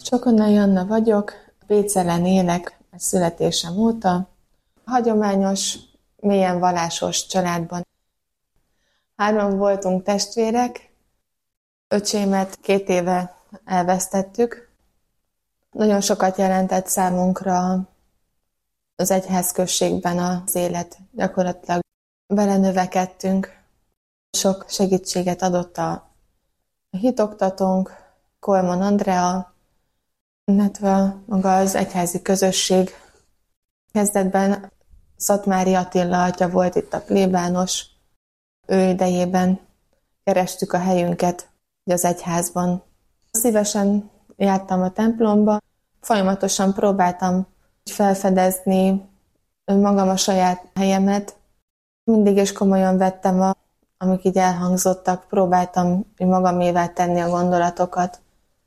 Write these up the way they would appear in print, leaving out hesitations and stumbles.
Csokonai Anna vagyok, Pécelen élek a születésem óta. Hagyományos, mélyen vallásos családban. 3 voltunk testvérek, öcsémet 2 éve elvesztettük. Nagyon sokat jelentett számunkra az egyházközségben az élet. Gyakorlatilag belenövekedtünk. Sok segítséget adott a hitoktatónk, Kolmon Andrea, illetve maga az egyházi közösség. Kezdetben Szatmári Attila atya volt itt a plébános. Ő idejében kerestük a helyünket az egyházban. Szívesen jártam a templomba, folyamatosan próbáltam felfedezni magam a saját helyemet. Mindig is komolyan vettem, amik így elhangzottak, próbáltam magamévá tenni a gondolatokat.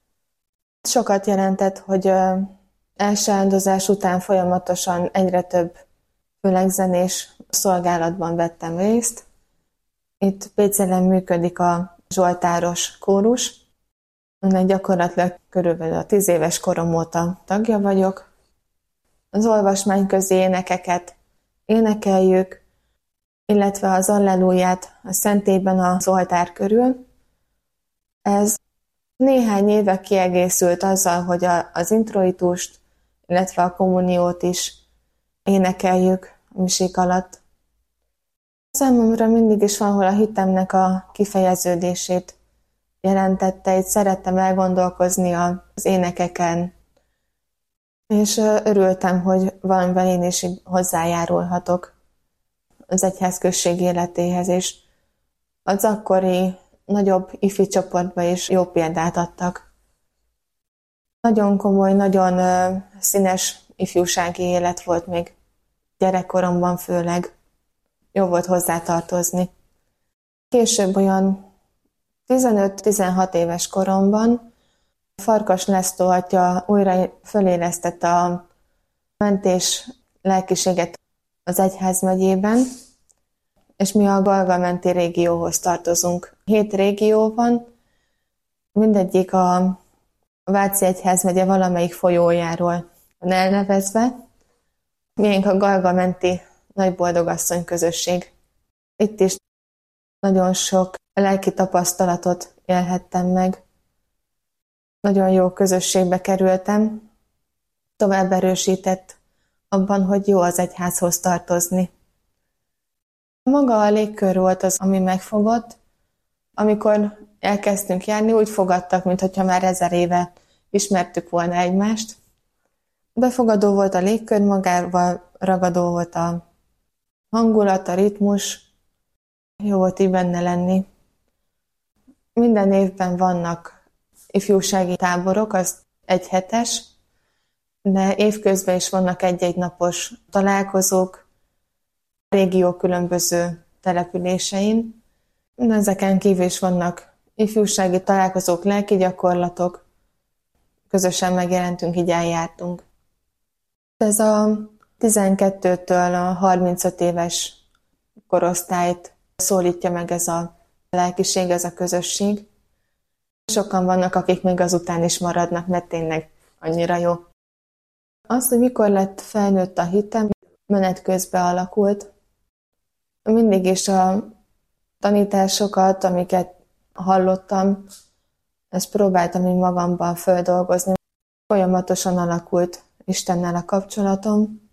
Sokat jelentett, hogy első áldozás után folyamatosan egyre több, főleg zenés szolgálatban vettem részt. Itt Pécelen működik a zsoltáros kórus, ennek gyakorlatilag körülbelül a 10 éves korom óta tagja vagyok. Az olvasmányközi énekeket énekeljük, illetve az alleluját a szentélyben az oltár körül. Ez néhány éve kiegészült azzal, hogy az introitust, illetve a kommuniót is énekeljük a misék alatt. Számomra mindig is valahol a hitemnek a kifejeződését jelentette, így szerettem elgondolkozni az énekeken, és örültem, hogy valamivel én is hozzájárulhatok az egyházközség életéhez, és az akkori nagyobb ifi csoportba is jó példát adtak. Nagyon komoly, nagyon színes ifjúsági élet volt még gyerekkoromban főleg. Jó volt hozzátartozni. Később olyan 15-16 éves koromban Farkas László atya újra fölélesztette a mentés lelkiséget az egyházmegyében, és mi a Galga-menti régióhoz tartozunk. 7 régió van, mindegyik a Váci egyházmegye valamelyik folyójáról van elnevezve. Miénk a Galga-menti Nagyboldogasszony közösség. Itt is nagyon sok lelki tapasztalatot élhettem meg. Nagyon jó közösségbe kerültem. Tovább erősített abban, hogy jó az egyházhoz tartozni. Maga a légkör volt az, ami megfogott. Amikor elkezdtünk járni, úgy fogadtak, mintha már 1000 éve ismertük volna egymást. Befogadó volt a légkör, magával ragadó volt a hangulat, a ritmus. Jó volt így benne lenni. Minden évben vannak ifjúsági táborok, az 1 hetes, de évközben is vannak 1-1 napos találkozók a régió különböző településein. Ezeken kívül is vannak ifjúsági találkozók, lelki gyakorlatok. Közösen megjelentünk, így eljártunk. Ez a 12-től a 35 éves korosztályt szólítja meg ez a lelkiség, ez a közösség. Sokan vannak, akik még azután is maradnak, mert tényleg annyira jó. Az, hogy mikor lett felnőtt a hitem, menet közben alakult. Mindig is a tanításokat, amiket hallottam, ezt próbáltam így magamban földolgozni. Folyamatosan alakult Istennel a kapcsolatom.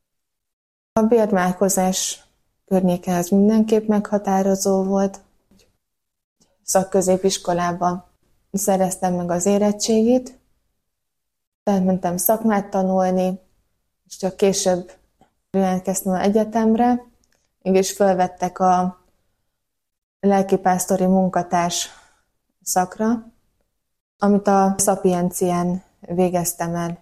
A bérmálkozás környéke az mindenképp meghatározó volt. Szakközépiskolában szereztem meg az érettségit, tehát mentem szakmát tanulni, és csak később jelentkeztem az egyetemre, mégis fölvettek a lelkipásztori munkatárs szakra, amit a Szapiencián végeztem el.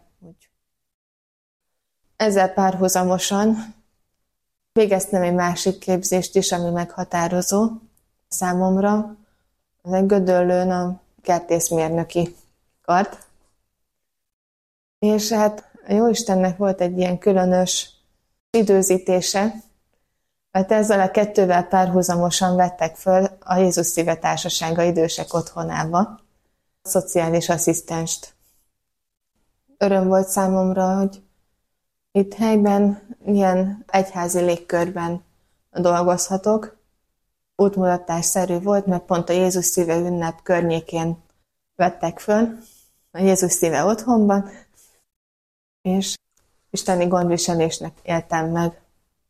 Ezzel párhuzamosan végeztem egy másik képzést is, ami meghatározó számomra. Ez egy Gödöllőn a kertészmérnöki kart. És hát a Jóistennek volt egy ilyen különös időzítése, mert ezzel a 2-vel párhuzamosan vettek föl a Jézus Szíve Társasága idősek otthonába szociális asszisztenst. öröm volt számomra, hogy itt helyben, ilyen egyházi légkörben dolgozhatok. Útmutatásszerű volt, mert pont a Jézus szíve ünnep környékén vettek föl, a Jézus szíve otthonban, és isteni gondviselésnek éltem meg.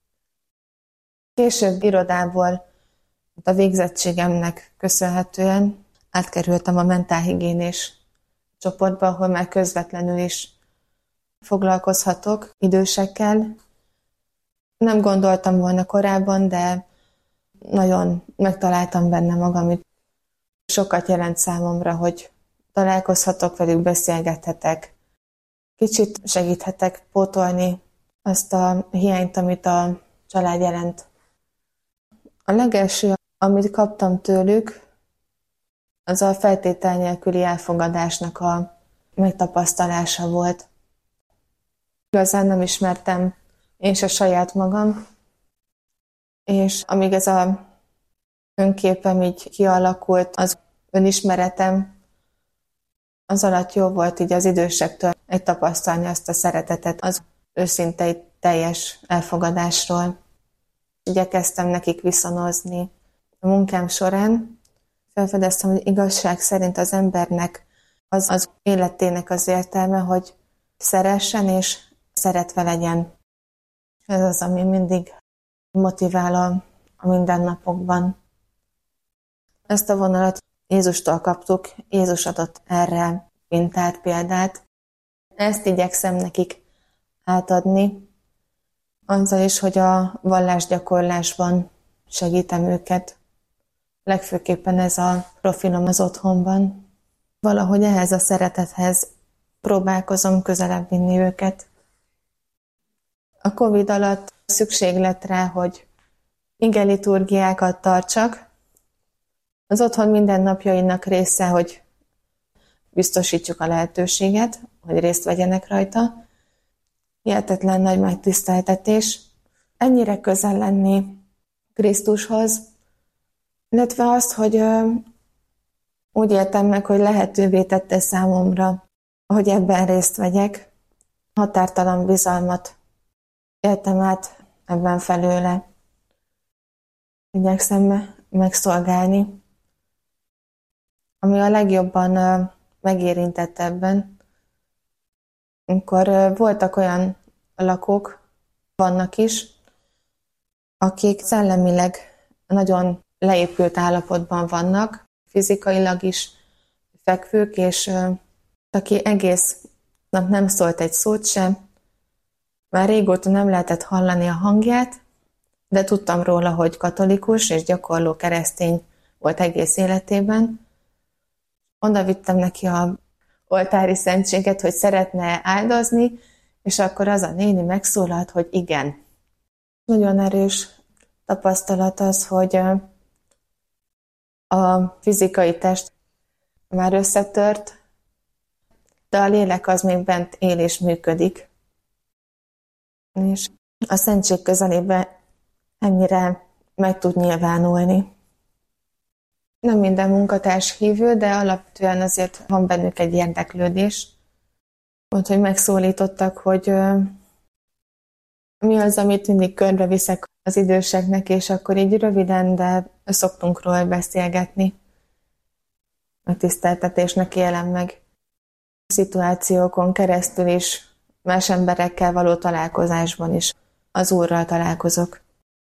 Később irodából, a végzettségemnek köszönhetően átkerültem a mentálhigiénés csoportba, ahol már közvetlenül is foglalkozhatok idősekkel. Nem gondoltam volna korábban, de nagyon megtaláltam benne magam, hogy sokat jelent számomra, hogy találkozhatok velük, beszélgethetek. Kicsit segíthetek pótolni azt a hiányt, amit a család jelent. A legelső, amit kaptam tőlük, az a feltétel nélküli elfogadásnak a megtapasztalása volt. Igazán nem ismertem én se saját magam, és amíg ez a önképem így kialakult, az önismeretem, az alatt jó volt így az idősektől tapasztalni azt a szeretetet, az őszinte teljes elfogadásról. Igyekeztem nekik viszonozni. A munkám során felfedeztem, hogy igazság szerint az embernek az életének az értelme, hogy szeressen és szeretve legyen. Ez az, ami mindig motivál a mindennapokban. Ezt a vonalat Jézustól kaptuk, Jézus adott erre mintát, példát. Ezt igyekszem nekik átadni, azzal is, hogy a vallásgyakorlásban segítem őket. Legfőképpen ez a profilom az otthonban. Valahogy ehhez a szeretethez próbálkozom közelebb vinni őket. A Covid alatt szükség lett rá, hogy igeliturgiákat tartsak. Az otthon mindennapjainak része, hogy biztosítsuk a lehetőséget, hogy részt vegyenek rajta. Hihetetlen nagy megtiszteltetés. Ennyire közel lenni Krisztushoz, illetve azt, hogy úgy éltem meg, hogy lehetővé tette számomra, hogy ebben részt vegyek. Határtalan bizalmat éltem át ebben felőle. Igyekszem megszolgálni. Ami a legjobban megérintett ebben, amikor voltak olyan lakók, vannak is, akik szellemileg nagyon leépült állapotban vannak, fizikailag is fekvők, és aki egész nap nem szólt egy szót sem, már régóta nem lehetett hallani a hangját, de tudtam róla, hogy katolikus és gyakorló keresztény volt egész életében. Oda vittem neki a oltári szentséget, hogy szeretne áldozni, és akkor az a néni megszólalt, hogy igen. Nagyon erős tapasztalat az, hogy a fizikai test már összetört, de a lélek az még bent él és működik. És a szentség közelében ennyire meg tud nyilvánulni. Nem minden munkatárs hívő, de alapvetően azért van bennük egy érdeklődés. Úgyhogy megszólítottak, hogy mi az, amit mindig körbeviszek az időseknek, és akkor így röviden, de szoktunk róla beszélgetni. Megtiszteltetésnek élem meg. A szituációkon keresztül is, más emberekkel való találkozásban is az Úrral találkozok.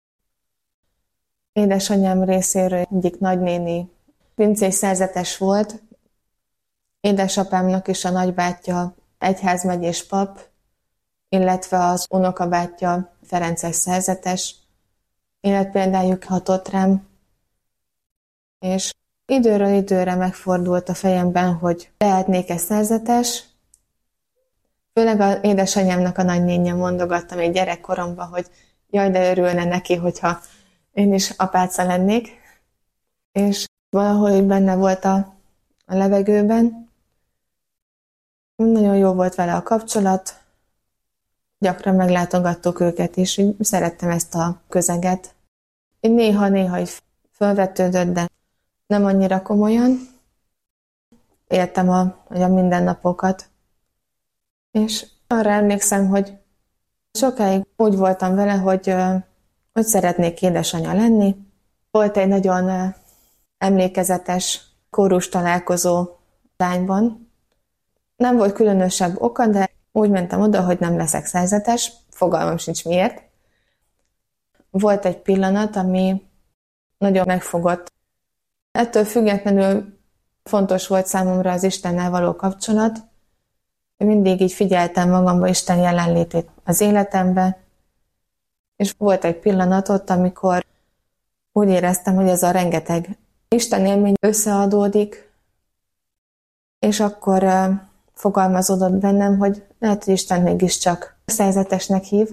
Édesanyám részéről egyik nagynéni pincés szerzetes volt, édesapámnak is a nagybátyja egyházmegyés pap, illetve az unokabátyja ferences szerzetes. Életpéldájuk hatott rám, és időről időre megfordult a fejemben, hogy lehetnék-e szerzetes. Főleg az édesanyámnak a nagynénje mondogatta még gyerekkoromban, hogy jaj, de örülne neki, hogyha én is apáca lennék. És valahogy benne volt a levegőben. Nagyon jó volt vele a kapcsolat, gyakran meglátogattuk őket, és szerettem ezt a közeget. Így néha így felvetődött, de nem annyira komolyan. Éltem a mindennapokat. És arra emlékszem, hogy sokáig úgy voltam vele, hogy szeretnék édesanyja lenni. Volt egy nagyon emlékezetes kórus találkozó lányban. Nem volt különösebb oka, de úgy mentem oda, hogy nem leszek szerzetes, fogalmam sincs miért. Volt egy pillanat, ami nagyon megfogott. Ettől függetlenül fontos volt számomra az Istennel való kapcsolat. Mindig így figyeltem magamba Isten jelenlétét az életembe, és volt egy pillanat ott, amikor úgy éreztem, hogy ez a rengeteg Isten élmény összeadódik, és akkor fogalmazódott bennem, hogy lehet, hogy Isten mégiscsak szerzetesnek hív.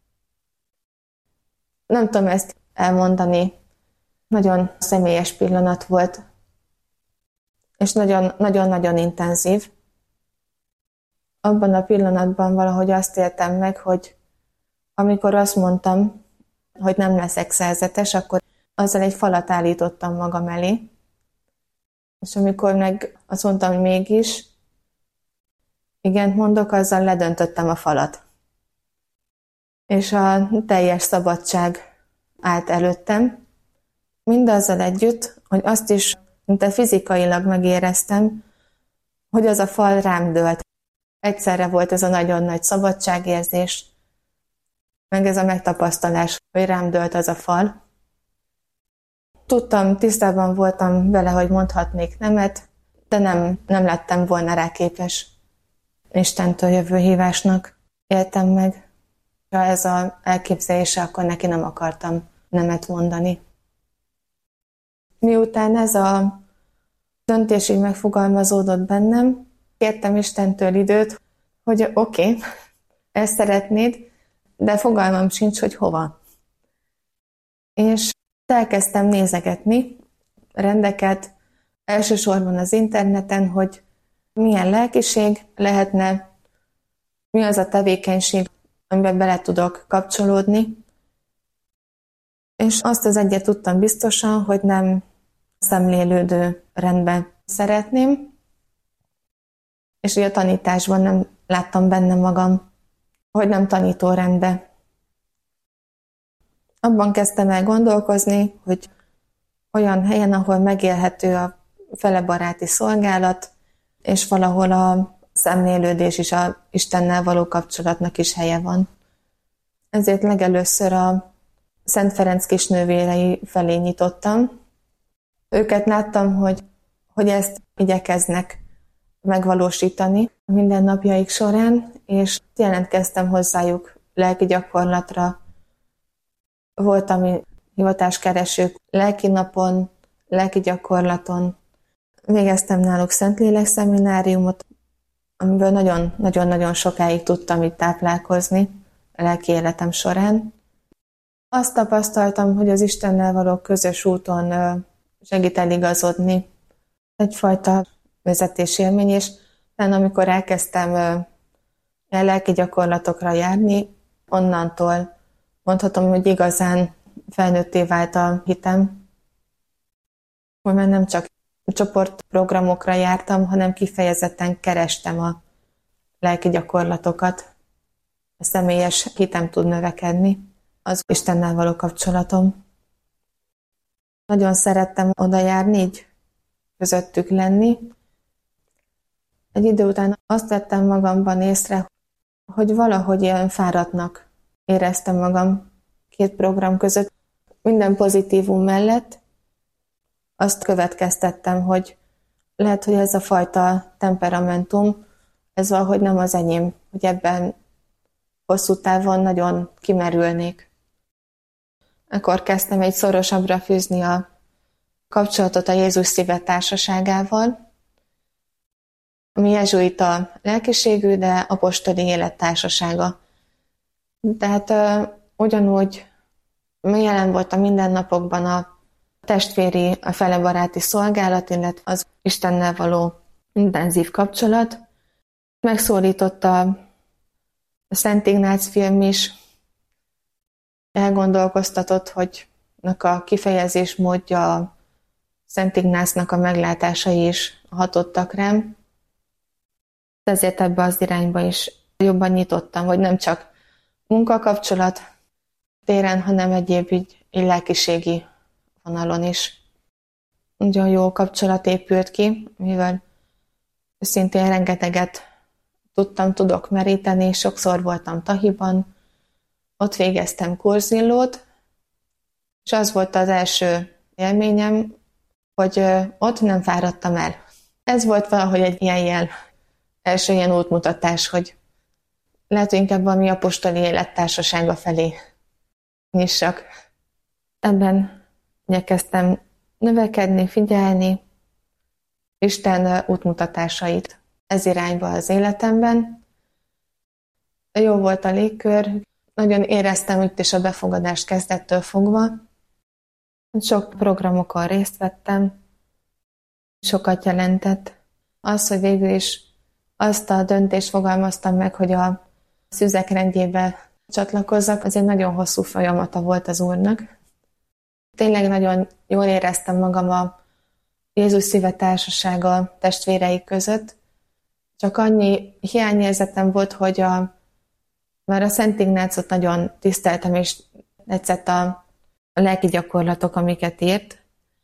Nem tudom ezt elmondani, nagyon személyes pillanat volt, és nagyon-nagyon intenzív. Abban a pillanatban valahogy azt éltem meg, hogy amikor azt mondtam, hogy nem leszek szerzetes, akkor azzal egy falat állítottam magam elé. És amikor meg azt mondtam, hogy mégis, igent mondok, azzal ledöntöttem a falat. És a teljes szabadság állt előttem. Mindazzal együtt, hogy azt is szinte fizikailag megéreztem, hogy az a fal rám dőlt. Egyszerre volt ez a nagyon nagy szabadságérzés, meg ez a megtapasztalás, hogy rám dőlt az a fal. Tudtam, tisztában voltam vele, hogy mondhatnék nemet, de nem lettem volna rá képes. Istentől jövő hívásnak éltem meg. Ha ez az elképzelése, akkor neki nem akartam nemet mondani. Miután ez a döntés így megfogalmazódott bennem, kértem Istentől időt, hogy oké, ezt szeretnéd, de fogalmam sincs, hogy hova. És elkezdtem nézegetni rendeket, elsősorban az interneten, hogy milyen lelkiség lehetne, mi az a tevékenység, amiben bele tudok kapcsolódni. És azt az egyet tudtam biztosan, hogy nem szemlélődő rendben szeretném, és hogy a tanításban nem láttam benne magam, hogy nem tanító rendbe. Abban kezdtem el gondolkozni, hogy olyan helyen, ahol megélhető a felebaráti szolgálat, és valahol a szemlélődés és a Istennel való kapcsolatnak is helye van. Ezért legelőször a Szent Ferenc kisnővérei felé nyitottam. Őket láttam, hogy ezt igyekeznek megvalósítani mindennapjaik során, és jelentkeztem hozzájuk lelki gyakorlatra. Voltam hivatáskeresők lelki napon, lelki gyakorlaton. Végeztem náluk Szentlélek szemináriumot, amiből nagyon-nagyon sokáig tudtam itt táplálkozni a lelki életem során. Azt tapasztaltam, hogy az Istennel való közös úton segít eligazodni. Egyfajta vezetésélmény, és amikor elkezdtem lelki gyakorlatokra járni, onnantól mondhatom, hogy igazán felnőtté vált a hitem, hogy már nem csak csoportprogramokra jártam, hanem kifejezetten kerestem a lelki gyakorlatokat. A személyes hitem tud növekedni, az Istennel való kapcsolatom. Nagyon szerettem oda járni, így közöttük lenni. Egy idő után azt vettem magamban észre, hogy valahogy ilyen fáradtnak éreztem magam két program között. Minden pozitívum mellett azt következtettem, hogy lehet, hogy ez a fajta temperamentum, ez valahogy nem az enyém, hogy ebben hosszú távon nagyon kimerülnék. Akkor kezdtem egy szorosabbra fűzni a kapcsolatot a Jézus Szíve Társaságával, ami jezsuita lelkiségű, de apostoli élettársasága. Tehát ugyanúgy jelen volt a mindennapokban a testvéri, a felebaráti szolgálat, illetve az Istennel való intenzív kapcsolat. Megszólította a Szent Ignác film is, elgondolkoztatott, hogy a kifejezés módja a Szent Ignácnak a meglátásai is hatottak rám. Ezért ebbe az irányba is jobban nyitottam, hogy nem csak munkakapcsolat téren, hanem egyéb így lelkiségi vonalon is. Nagyon jó kapcsolat épült ki, mivel szintén rengeteget tudok meríteni, sokszor voltam Tahiban, ott végeztem kurzillót, és az volt az első élményem, hogy ott nem fáradtam el. Ez volt valahogy egy ilyen első ilyen útmutatás, hogy lehet, hogy inkább valami apostoli élettársasága felé nyissak. Ebben igyekeztem növekedni, figyelni Isten útmutatásait ez irányba az életemben. Jó volt a légkör, nagyon éreztem itt is a befogadást kezdettől fogva. Sok programokon részt vettem, sokat jelentett. Az, hogy végül is azt a döntést fogalmaztam meg, hogy a szüzek rendjébe csatlakozzak, az egy nagyon hosszú folyamata volt az Úrnak. Tényleg nagyon jól éreztem magam a Jézus Szíve Társasága testvérei között, csak annyi hiányérzetem volt, hogy már a Szent Ignácot nagyon tiszteltem, és tetszett a lelki gyakorlatok, amiket írt,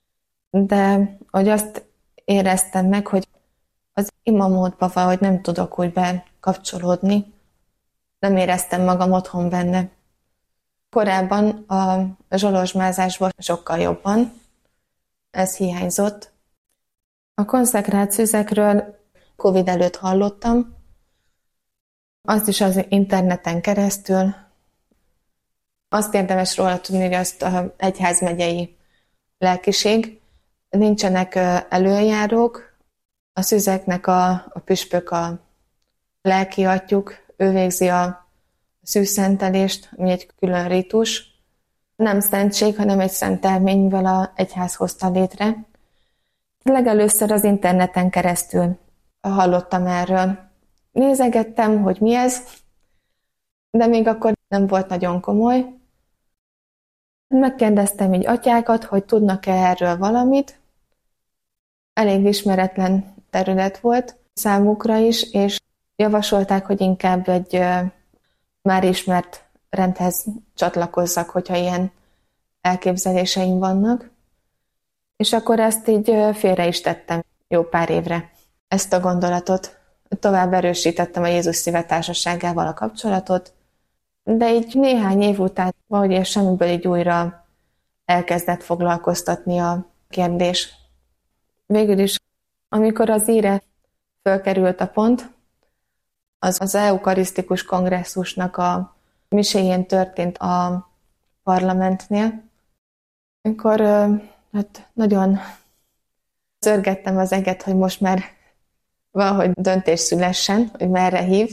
de hogy azt éreztem meg, hogy az imamódba valahogy nem tudok úgy bekapcsolódni, nem éreztem magam otthon benne. Korábban a zsolozsmázásban sokkal jobban, ez hiányzott. A konszekrált szüzekről Covid előtt hallottam, azt is az interneten keresztül. Azt érdemes róla tudni, hogy azt az egyházmegyei lelkiség. Nincsenek előjárók, a szüzeknek a püspök a lelki atyjuk, ő végzi a szűzszentelést, ami egy külön ritus. Nem szentség, hanem egy szentelmény, mivel az egyház hozta létre. Legelőször az interneten keresztül hallottam erről. Nézegettem, hogy mi ez, de még akkor nem volt nagyon komoly. Megkérdeztem így atyákat, hogy tudnak-e erről valamit. Elég ismeretlen terület volt számukra is, és javasolták, hogy inkább egy már ismert rendhez csatlakozzak, hogyha ilyen elképzeléseim vannak. És akkor ezt így félre is tettem jó pár évre. Ezt a gondolatot tovább erősítettem a Jézus Szíve Társaságával a kapcsolatot, de így néhány év után valahogy semmiből így újra elkezdett foglalkoztatni a kérdés. Végül is, amikor az íre fölkerült a pont, az eukarisztikus kongresszusnak a miséjén történt a parlamentnél, amikor nagyon zörgettem az eget, hogy most már valahogy döntés szülessen, hogy merre hív.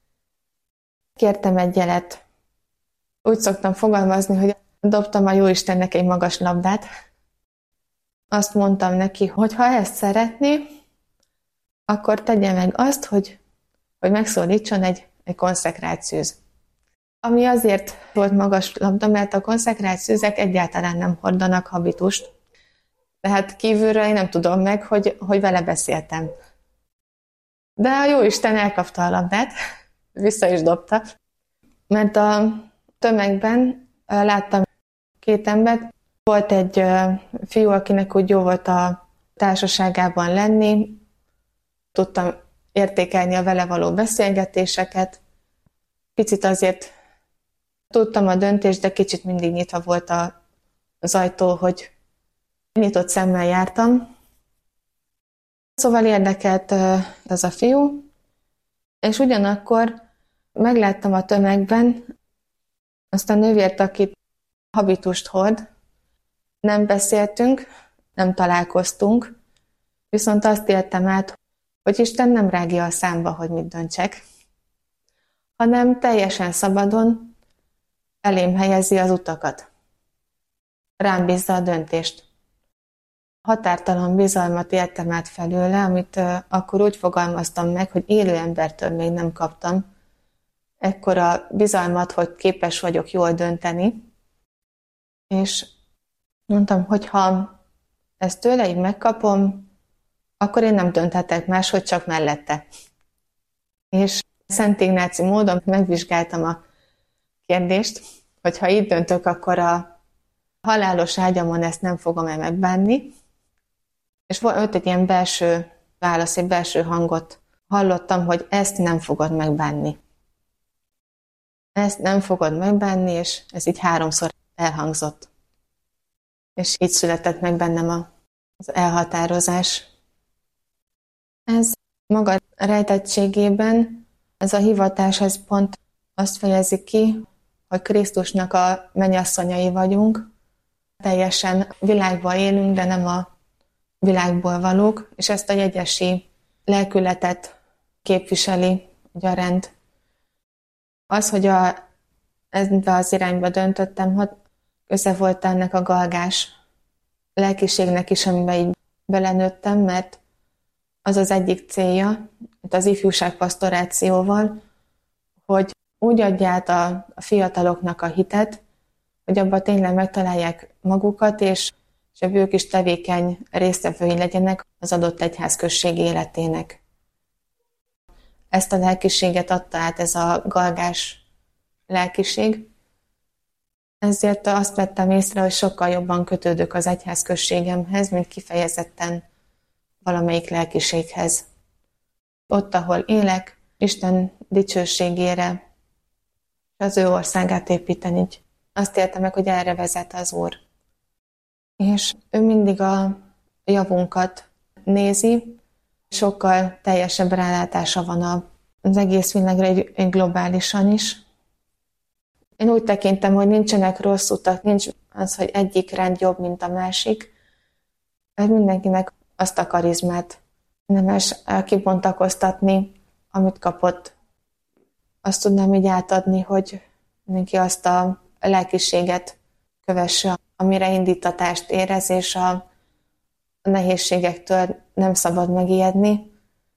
Kértem egy jelet. Úgy szoktam fogalmazni, hogy dobtam a Jóistennek egy magas labdát. Azt mondtam neki, hogy ha ezt szeretné, akkor tegye meg azt, hogy megszólítson egy konszekrált szűz. Ami azért volt magas labda, mert a konszekrált szűzek egyáltalán nem hordanak habitust. Tehát kívülről én nem tudom meg, hogy vele beszéltem. De a Jóisten elkapta a labdát, vissza is dobta, mert a tömegben láttam két embert. Volt egy fiú, akinek úgy jó volt a társaságában lenni, tudtam értékelni a vele való beszélgetéseket. Picit azért tudtam a döntést, de kicsit mindig nyitva volt az ajtó, hogy nyitott szemmel jártam. Szóval érdekelt az a fiú, és ugyanakkor megláttam a tömegben azt a nővért, aki habitust hord. Nem beszéltünk, nem találkoztunk, viszont azt éltem át, hogy Isten nem rágja a számba, hogy mit döntsek, hanem teljesen szabadon elém helyezi az utakat. Rám bízza a döntést. Határtalan bizalmat éltem át felőle, amit akkor úgy fogalmaztam meg, hogy élő embertől még nem kaptam. Ekkora bizalmat, hogy képes vagyok jól dönteni. És mondtam, hogy ha ezt tőle így megkapom, akkor én nem dönthetek máshogy, csak mellette. És Szent Ignáci módon megvizsgáltam a kérdést, hogy ha így döntök, akkor a halálos ágyamon ezt nem fogom-e megbánni. És volt egy ilyen belső válasz, egy belső hangot hallottam, hogy ezt nem fogod megbánni. Ezt nem fogod megbánni, és ez így 3-szor elhangzott. És így született meg bennem az elhatározás. Ez maga rejtettségében, ez a hivatás, ez pont azt fejezi ki, hogy Krisztusnak a mennyasszonyai vagyunk, teljesen világban élünk, de nem a világból valók, és ezt a jegyesi lelkületet képviseli a rend. Az, hogy ebbe az irányba döntöttem, hogy köze volt ennek a galgás lelkiségnek is, amiben így belenőttem, mert az az egyik célja, itt az ifjúságpastorációval, hogy úgy adja át a fiataloknak a hitet, hogy abban tényleg megtalálják magukat, és ők is tevékeny résztvevői legyenek az adott egyházközség életének. Ezt a lelkiséget adta át ez a galgás lelkiség. Ezért azt vettem észre, hogy sokkal jobban kötődök az egyházközségemhez, mint kifejezetten valamelyik lelkiséghez. Ott, ahol élek, Isten dicsőségére, az ő országát építeni. Azt értem meg, hogy erre vezet az Úr. És ő mindig a javunkat nézi, sokkal teljesebb rálátása van az egész világra, egy globálisan is. Én úgy tekintem, hogy nincsenek rossz utak, nincs az, hogy egyik rend jobb, mint a másik, mert mindenkinek azt a karizmát nemes kibontakoztatni, amit kapott. Azt tudnám így átadni, hogy mindenki azt a lelkiséget kövesse, amire indítatást érez, és a nehézségektől nem szabad megijedni,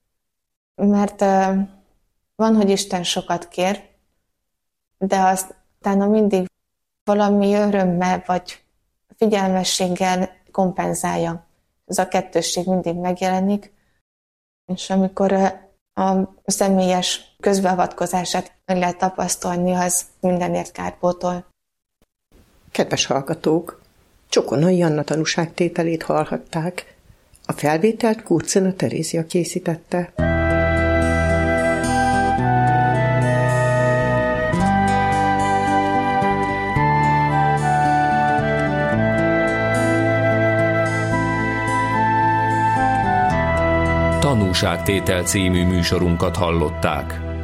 mert van, hogy Isten sokat kér, de azt utána mindig valami örömmel vagy figyelmességgel kompenzálja. Ez a kettősség mindig megjelenik, és amikor a személyes közbeavatkozását meg lehet tapasztalni, az mindenért kárpótol. Kedves hallgatók! Csokonai Anna tanúságtételét hallhatták. A felvételt Kurcina Terézia készítette. Tanúságtétel című műsorunkat hallották.